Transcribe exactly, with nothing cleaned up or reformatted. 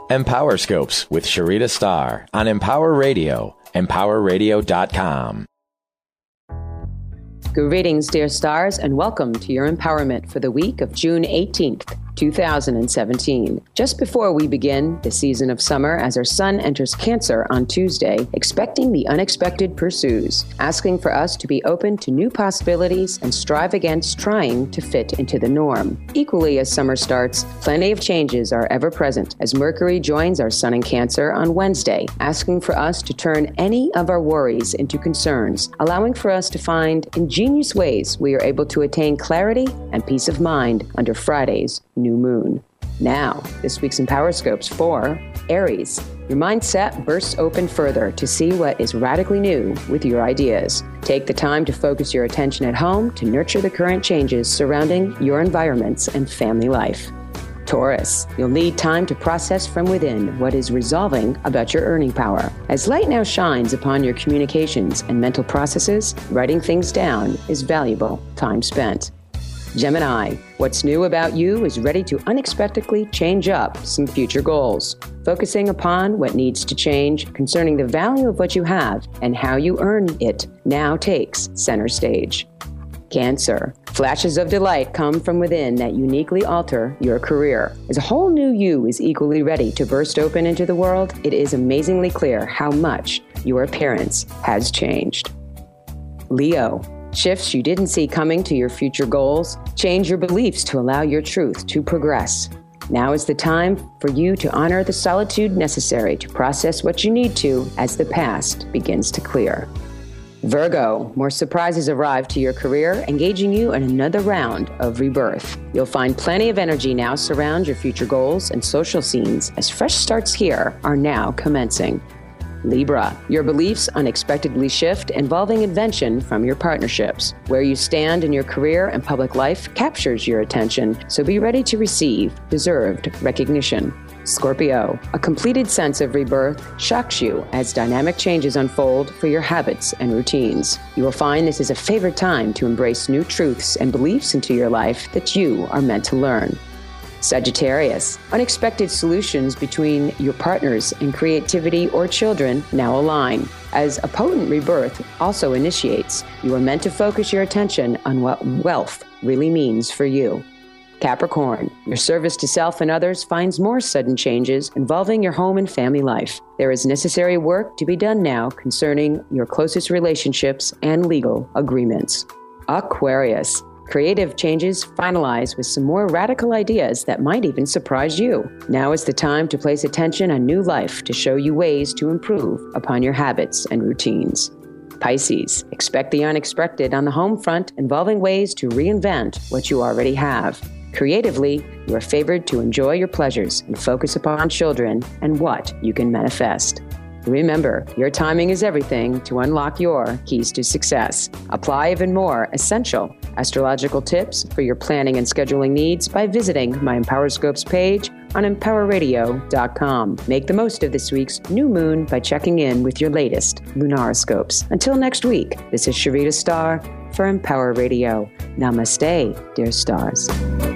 Empower Scopes with Sharita Starr on Empower Radio, empower radio dot com. Greetings, dear stars, and welcome to your empowerment for the week of June eighteenth, two thousand seventeen. Just before we begin the season of summer, as our sun enters Cancer on Tuesday, expecting the unexpected pursues, asking for us to be open to new possibilities and strive against trying to fit into the norm. Equally, as summer starts, plenty of changes are ever present as Mercury joins our sun in Cancer on Wednesday, asking for us to turn any of our worries into concerns, allowing for us to find ingenious ways we are able to attain clarity and peace of mind under Friday's new moon. Now, this week's Empower Scopes for Aries. Your mindset bursts open further to see what is radically new with your ideas. Take the time to focus your attention at home to nurture the current changes surrounding your environments and family life. Taurus, you'll need time to process from within what is resolving about your earning power. As light now shines upon your communications and mental processes, writing things down is valuable time spent. Gemini, what's new about you is ready to unexpectedly change up some future goals, focusing upon what needs to change concerning the value of what you have and how you earn it now takes center stage. Cancer, flashes of delight come from within that uniquely alter your career. As a whole new you is equally ready to burst open into the world, it is amazingly clear how much your appearance has changed. Leo, shifts you didn't see coming to your future goals, change your beliefs to allow your truth to progress. Now is the time for you to honor the solitude necessary to process what you need to as the past begins to clear. Virgo, more surprises arrive to your career, engaging you in another round of rebirth. You'll find plenty of energy now surround your future goals and social scenes as fresh starts here are now commencing. Libra, your beliefs unexpectedly shift, involving invention from your partnerships. Where you stand in your career and public life captures your attention, so be ready to receive deserved recognition. Scorpio, a completed sense of rebirth shocks you as dynamic changes unfold for your habits and routines. You will find this is a favorite time to embrace new truths and beliefs into your life that you are meant to learn. Sagittarius, unexpected solutions between your partners and creativity or children now align. As a potent rebirth also initiates, you are meant to focus your attention on what wealth really means for you. Capricorn, your service to self and others finds more sudden changes involving your home and family life. There is necessary work to be done now concerning your closest relationships and legal agreements. Aquarius, creative changes finalize with some more radical ideas that might even surprise you. Now is the time to place attention on new life to show you ways to improve upon your habits and routines. Pisces, expect the unexpected on the home front, involving ways to reinvent what you already have. Creatively, you are favored to enjoy your pleasures and focus upon children and what you can manifest. Remember, your timing is everything to unlock your keys to success. Apply even more essential astrological tips for your planning and scheduling needs by visiting my Empower Scopes page on empower radio dot com. Make the most of this week's new moon by checking in with your latest lunaroscopes. Until next week, this is Sharita Starr for Empower Radio. Namaste, dear stars.